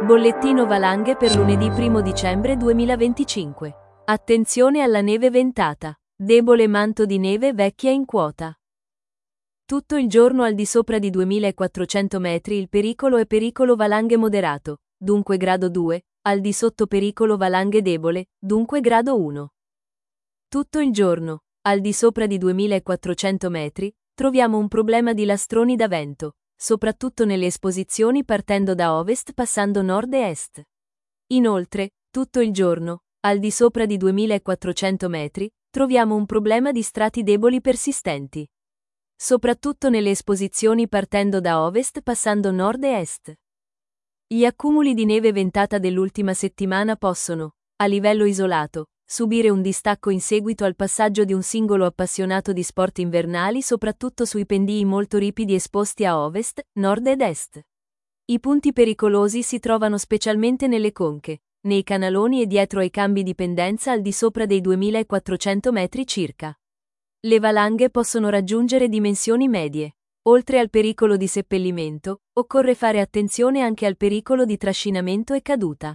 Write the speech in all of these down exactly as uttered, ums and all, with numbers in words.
Bollettino valanghe per lunedì primo dicembre duemilaventicinque. Attenzione alla neve ventata. Debole manto di neve vecchia in quota. Tutto il giorno al di sopra di duemilaquattrocento metri il pericolo è pericolo valanghe moderato, dunque grado due, al di sotto pericolo valanghe debole, dunque grado uno. Tutto il giorno, al di sopra di duemilaquattrocento metri, troviamo un problema di lastroni da vento, soprattutto nelle esposizioni partendo da ovest passando nord e est. Inoltre, tutto il giorno, al di sopra di duemilaquattrocento metri, troviamo un problema di strati deboli persistenti. Soprattutto nelle esposizioni partendo da ovest passando nord e est. Gli accumuli di neve ventata dell'ultima settimana possono, a livello isolato, subire un distacco in seguito al passaggio di un singolo appassionato di sport invernali soprattutto sui pendii molto ripidi esposti a ovest, nord ed est. I punti pericolosi si trovano specialmente nelle conche, nei canaloni e dietro ai cambi di pendenza al di sopra dei duemilaquattrocento metri circa. Le valanghe possono raggiungere dimensioni medie. Oltre al pericolo di seppellimento, occorre fare attenzione anche al pericolo di trascinamento e caduta.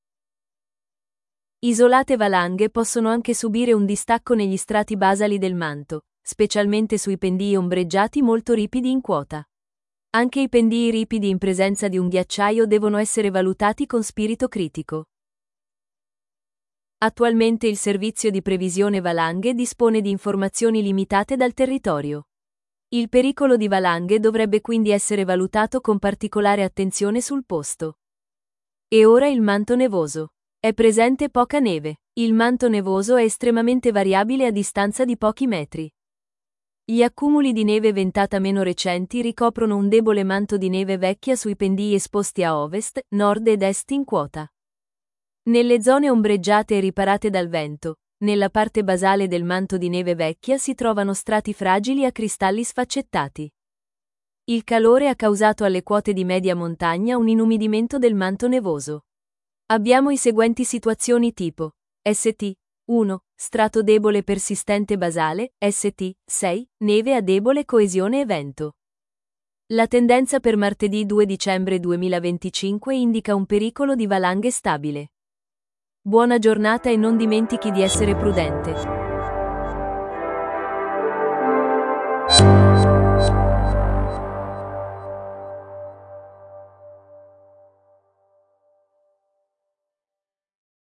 Isolate valanghe possono anche subire un distacco negli strati basali del manto, specialmente sui pendii ombreggiati molto ripidi in quota. Anche i pendii ripidi in presenza di un ghiacciaio devono essere valutati con spirito critico. Attualmente il servizio di previsione valanghe dispone di informazioni limitate dal territorio. Il pericolo di valanghe dovrebbe quindi essere valutato con particolare attenzione sul posto. E ora il manto nevoso. È presente poca neve. Il manto nevoso è estremamente variabile a distanza di pochi metri. Gli accumuli di neve ventata meno recenti ricoprono un debole manto di neve vecchia sui pendii esposti a ovest, nord ed est in quota. Nelle zone ombreggiate e riparate dal vento, nella parte basale del manto di neve vecchia si trovano strati fragili a cristalli sfaccettati. Il calore ha causato alle quote di media montagna un inumidimento del manto nevoso. Abbiamo i seguenti situazioni tipo S T uno, strato debole persistente basale, S T sei, neve a debole coesione e vento. La tendenza per martedì due dicembre duemilaventicinque indica un pericolo di valanghe stabile. Buona giornata e non dimentichi di essere prudente.